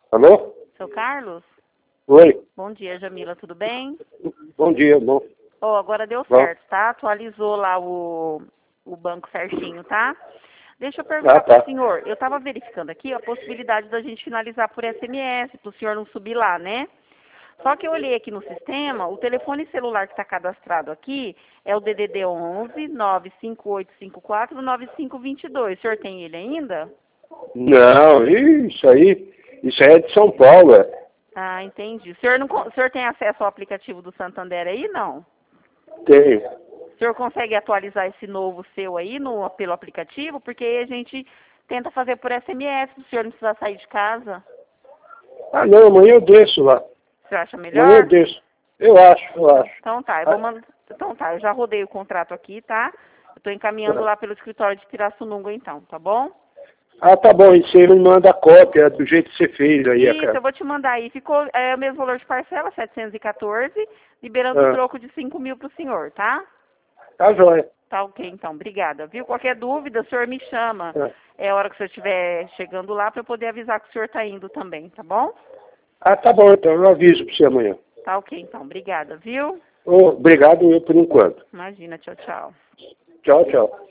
Alô? Seu Carlos? Oi. Bom dia, Jamila, tudo bem? Bom dia, bom. Ó, agora deu Bom. certo, tá? Atualizou lá o banco certinho, tá? Deixa eu perguntar tá. pro senhor. Eu tava verificando aqui a possibilidade da gente finalizar por SMS, pro senhor não subir lá, né? Só que eu olhei aqui no sistema, o telefone celular que está cadastrado aqui é o DDD 11 95854 9522. O senhor tem ele ainda? Não, isso aí é de São Paulo, é. Ah, entendi. O senhor tem acesso ao aplicativo do Santander aí, não? Tenho. O senhor consegue atualizar esse novo seu aí pelo aplicativo? Porque aí a gente tenta fazer por SMS, se o senhor não precisar sair de casa. Ah, não, amanhã eu desço lá. O senhor acha Amanhã melhor? eu desço. Eu acho. Então tá, então tá, eu já rodei o contrato aqui, tá? Eu tô encaminhando lá pelo escritório de Pirassununga então, tá bom? Ah, tá bom, e você me manda a cópia do jeito que você fez aí, Isso, cara. eu vou te mandar aí. Ficou o mesmo valor de parcela, 714, liberando o troco de 5 mil pro senhor, tá? Tá jóia. Tá ok, então. Obrigada, viu? Qualquer dúvida, o senhor me chama. É. É a hora que o senhor estiver chegando lá para eu poder avisar que o senhor tá indo também, tá bom? Ah, tá bom, então eu aviso pra você amanhã. Tá ok, então. Obrigada, viu? Obrigado eu por enquanto. Imagina, tchau, tchau. Tchau, tchau.